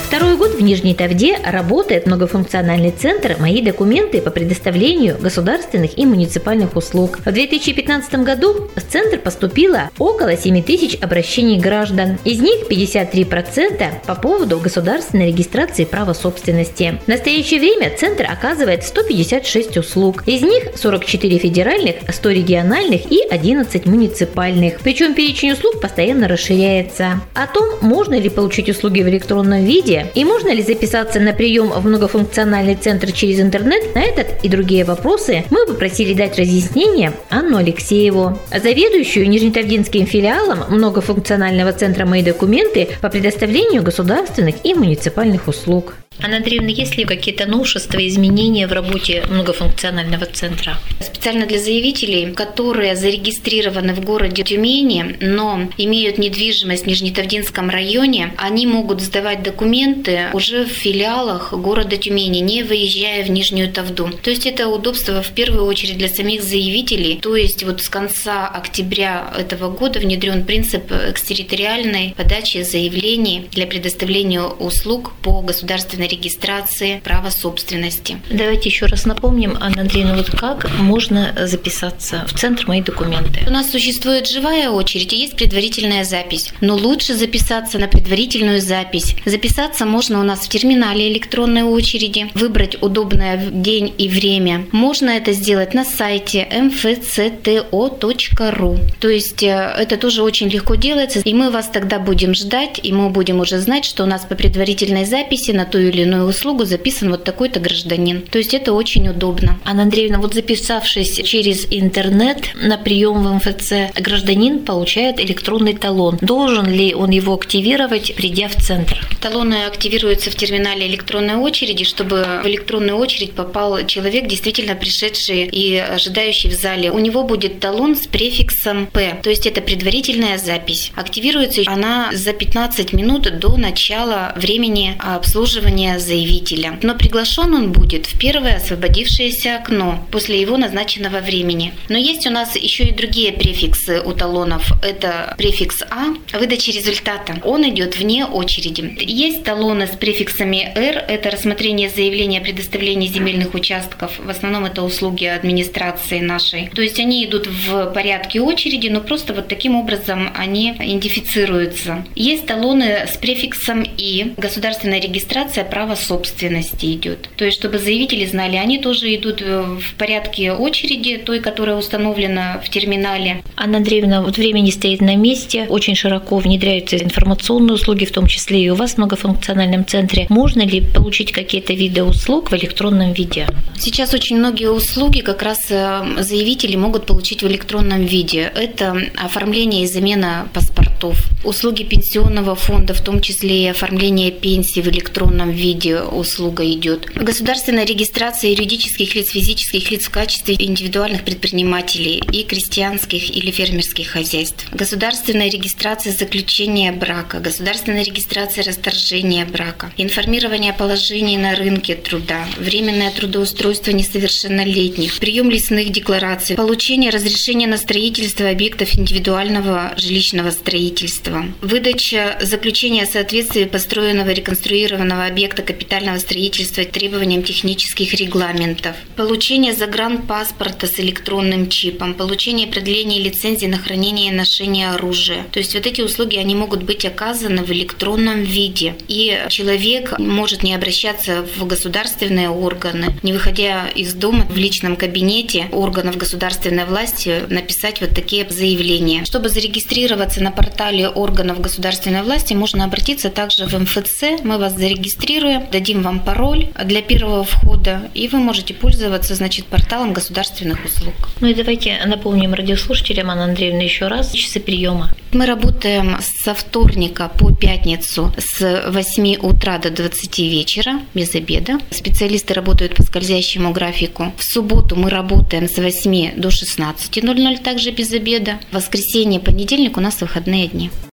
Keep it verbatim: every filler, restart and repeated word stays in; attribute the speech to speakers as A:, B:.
A: Второй год в Нижней Тавде работает многофункциональный центр «Мои документы» по предоставлению государственных и муниципальных услуг. В две тысячи пятнадцатом году в центр поступило около семи тысяч обращений граждан. Из них пятьдесят три процента по поводу государственной регистрации права собственности. В настоящее время центр оказывает сто пятьдесят шесть услуг. Из них сорок четыре федеральных, сто региональных и одиннадцать муниципальных. Причем перечень услуг постоянно расширяется. О том, можно ли получить услуги в электронном виде и можно ли записаться на прием в многофункциональный центр через интернет, на этот и другие вопросы мы попросили дать разъяснение Анну Алексееву, заведующую Нижнетавдинским филиалом многофункционального центра «Мои документы» по предоставлению государственных и муниципальных услуг. Анна Андреевна, есть ли какие-то новшества, изменения в работе многофункционального центра?
B: Специально для заявителей, которые зарегистрированы в городе Тюмени, но имеют недвижимость в Нижнетавдинском районе, они могут сдавать документы уже в филиалах города Тюмени, не выезжая в Нижнюю Тавду. То есть это удобство в первую очередь для самих заявителей. То есть вот с конца октября этого года внедрен принцип экстерриториальной подачи заявлений для предоставления услуг по государственной регистрации права собственности.
A: Давайте еще раз напомним, Анна Андреевна, вот как можно записаться в центр «Мои документы»?
B: У нас существует живая очередь и есть предварительная запись. Но лучше записаться на предварительную запись. Записаться можно у нас в терминале электронной очереди, выбрать удобный день и время. Можно это сделать на сайте эм эф цэ тэ о точка ру. То есть это тоже очень легко делается, и мы вас тогда будем ждать, и мы будем уже знать, что у нас по предварительной записи на ту или иную услугу записан вот такой-то гражданин. То есть это очень удобно.
A: Анна Андреевна, вот записавшись через интернет на прием в эм эф цэ, гражданин получает электронный талон. Должен ли он его активировать, придя в центр?
B: Талоны активируются в терминале электронной очереди, чтобы в электронную очередь попал человек, действительно пришедший и ожидающий в зале. У него будет талон с префиксом П, то есть это предварительная запись. Активируется она за пятнадцать минут до начала времени обслуживания заявителя. Но приглашен он будет в первое освободившееся окно после его назначенного времени. Но есть у нас еще и другие префиксы у талонов. Это префикс А, выдача результата. Он идет вне очереди. Есть талоны с префиксами Р, это рассмотрение заявления о предоставлении земельных участков. В основном это услуги администрации нашей. То есть они идут в порядке очереди, но просто вот таким образом они идентифицируются. Есть талоны с префиксом И, государственная регистрация права собственности идет. То есть, чтобы заявители знали, они тоже идут в порядке очереди, той, которая установлена в терминале.
A: Анна Андреевна, вот время не стоит на месте, очень широко внедряются информационные услуги, в том числе и у вас в многофункциональном центре. Можно ли получить какие-то виды услуг в электронном виде?
B: Сейчас очень многие услуги как раз заявители могут получить в электронном виде. Это оформление и замена паспортов, услуги пенсионного фонда, в том числе и оформление пенсии в электронном виде услуга идет. Государственная регистрация юридических лиц, физических лиц в качестве индивидуальных предпринимателей и крестьянских или фермерских хозяйств. Государственная регистрация заключения брака, государственная регистрация расторжения брака, информирование о положении на рынке труда, временное трудоустройство несовершеннолетних, прием лесных деклараций, получение разрешения на строительство объектов индивидуального жилищного строительства, выдача заключения о соответствии построенного и реконструированного объекта капитального строительства требованиям технических регламентов, получение загранпаспорта с электронным чипом, получение продления лицензии на хранение и ношение оружия. То есть вот эти услуги, они могут быть оказаны в электронном виде. И человек может не обращаться в государственные органы, не выходя из дома в личном кабинете органов государственной власти, написать вот такие заявления. Чтобы зарегистрироваться на портале органов государственной власти, можно обратиться также в эм эф цэ. Мы вас зарегистрируем, дадим вам пароль для первого входа, и вы можете пользоваться, значит, порталом государственных услуг.
A: Ну и давайте напомним радиослушателям, Анна Андреевна, еще раз часы приема.
B: Мы работаем со вторника по пятницу с восьми утра до двадцати вечера, без обеда. Специалисты работают по скользящему графику. В субботу мы работаем с восьми до шестнадцати ноль ноль, также без обеда. В воскресенье, понедельник у нас выходные дни.